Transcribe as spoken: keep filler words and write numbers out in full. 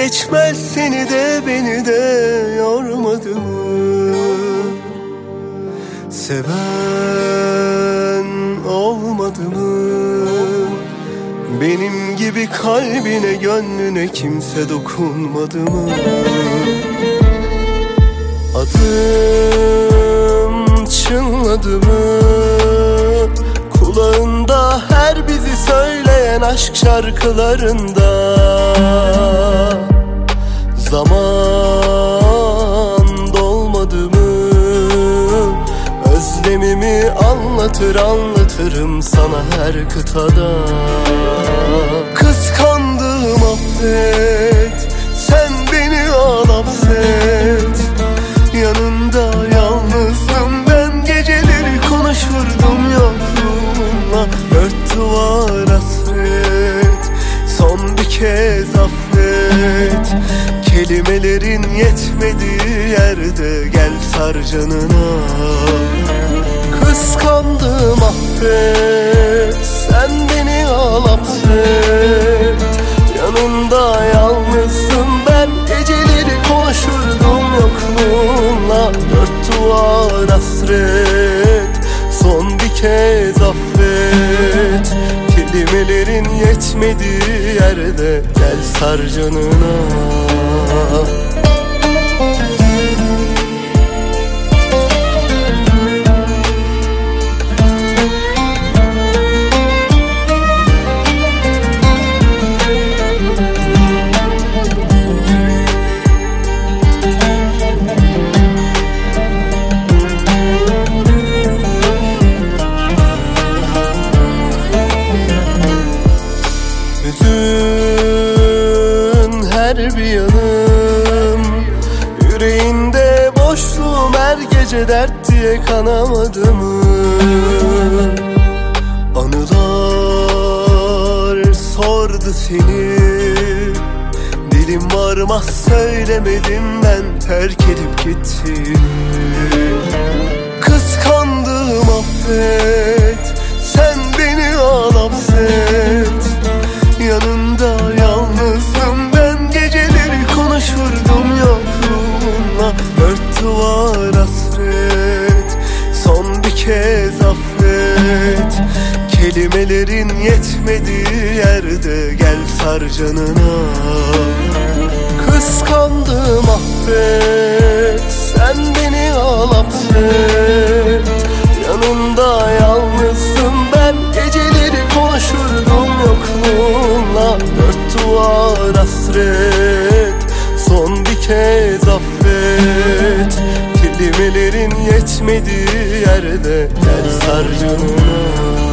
geçmez, seni de beni de yormadı mı? Seven olmadı mı? Benim gibi kalbine, gönlüne kimse dokunmadı mı? Adım çınladı mı? Kulağında her bizi söyleyen aşk şarkılarında. Zaman dolmadı mı? Özlemimi anlatır anlatırım sana her kıtada. Kıskandım affet, sen beni al hapset. Yanında yalnızdım ben, geceleri konuşurdum yokluğunla. Dört duvar hasret, son bir kez affet. Kelimelerin yetmediği yerde gel sar canına. Kıskandım affet, sen beni al hapset. Yanında yalnızdım ben, geceleri konuşurdum yokluğunla. Dört duvar hasret, son bir kez affet. Kelimelerin yetmediği yerde gel sar canına. Hüzün her bir yanım, yüreğinde boşluğum her gece dert diye kanamadı mı? Anılar sordu seni, dilim varmaz söylemedim ben terk edip gittiğini. Kıskandım affet, sen beni al hapset. Yanında yalnızdım ben, geceleri konuşurdum yokluğunla. Dört duvar hasret, son bir kez affet. Kelimelerin yetmediği yerde gel sar canına. Kıskandım affet, sen beni al hapset. Yanında yalnızdım ben, geceleri konuşurdum yokluğunla. Dört duvar hasret, son bir kez affet. Kelimelerin yetmediği yerde gel sar canına.